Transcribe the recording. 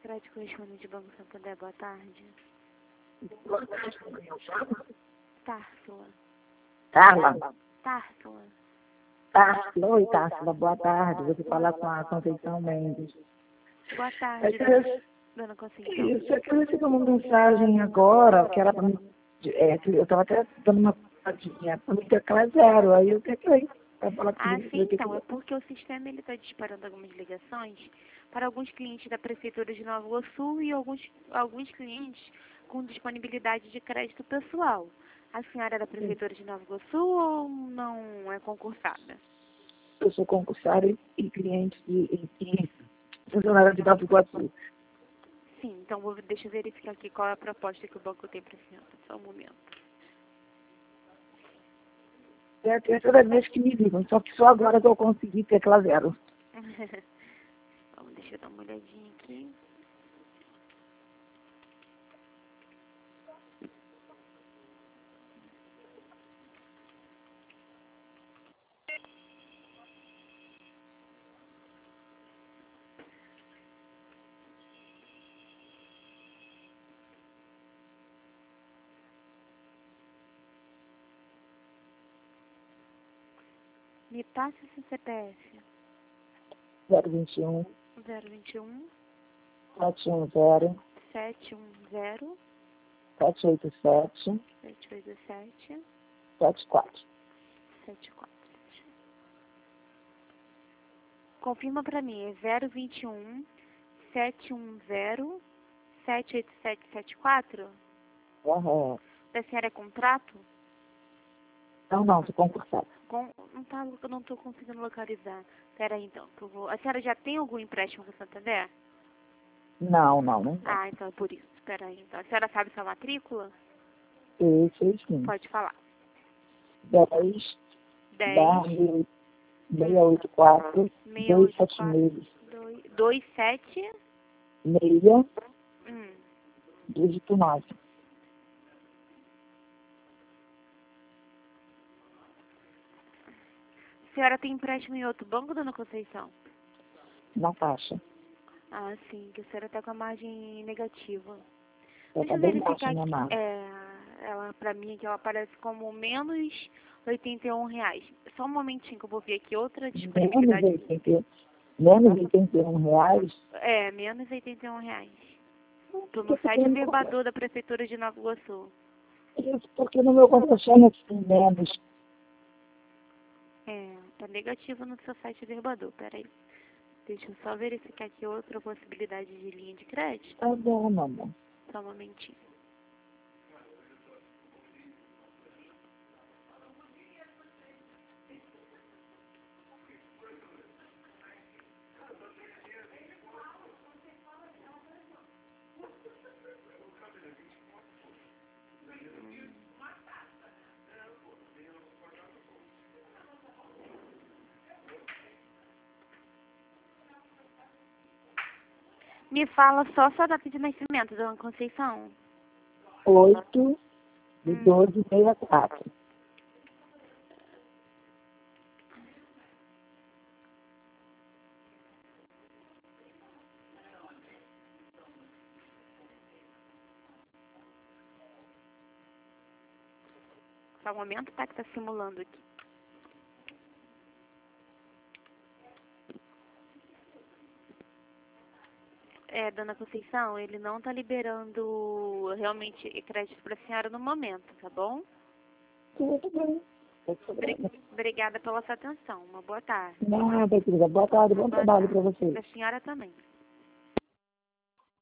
Crédito correspondente Banco Santander, boa tarde. Boa tarde, como eu chamo? Társula. Carla. Társula. Társula. Oi, Társula, boa tarde. Você fala com a Conceição Mendes. Boa tarde, dona Conceição. Isso, é que eu recebi uma mensagem agora, que era para mim, eu estava até dando uma padinha para me teclar zero, aí eu teclei. Sim, então, é porque o sistema está disparando algumas ligações para alguns clientes da Prefeitura de Nova Iguaçu e alguns clientes com disponibilidade de crédito pessoal. A senhora é da Prefeitura de Nova Iguaçu ou não é concursada? Eu sou concursada e cliente e funcionária de Nova Iguaçu. Sim, então deixa eu verificar aqui qual é a proposta que o banco tem para a senhora. Só um momento. É a terceira vez que me ligam, só que só agora que eu consegui teclar zero. Deixa eu dar uma olhadinha aqui. Me passe esse CPF. 021 021 710 710 787 787 74. 74. Confirma para mim, é 021 710 78774? Uhum. Da senhora é contrato? Não, tô concursada. Eu não estou conseguindo localizar. Pera aí, então, que eu vou... A senhora já tem algum empréstimo com o Santander? Não. Então é por isso. Pera aí, então. A senhora sabe sua matrícula? Esse sim. Pode falar. 10 10 684 684 276 27 6 dígito 9. A senhora tem empréstimo em outro banco, dona Conceição? Na faixa. Sim, que a senhora está com a margem negativa. Ela Deixa tá eu bem baixa verificar a minha aqui. margem. Ela, pra mim, aqui ela aparece como menos R$ 81. Só um momentinho que eu vou ver aqui outra disponibilidade. Menos R$ 81? Menos R$ 81. Tô Porque no site verbador da Prefeitura de Nova Iguaçu. Isso, porque no meu contra-cheque tem menos. Tá negativo no seu site verbador. Peraí. Deixa eu só verificar aqui outra possibilidade de linha de crédito. Tá bom, mamãe. Só um momentinho. Me fala só sua data de nascimento, dona Conceição. 8/12/64. Só um momento, tá? Que tá simulando aqui. Dona Conceição, ele não tá liberando realmente crédito pra senhora no momento, tá bom? Tudo bem. Obrigada pela sua atenção. Uma boa tarde. Nada, querida. Boa tarde, bom trabalho para vocês. Pra senhora também.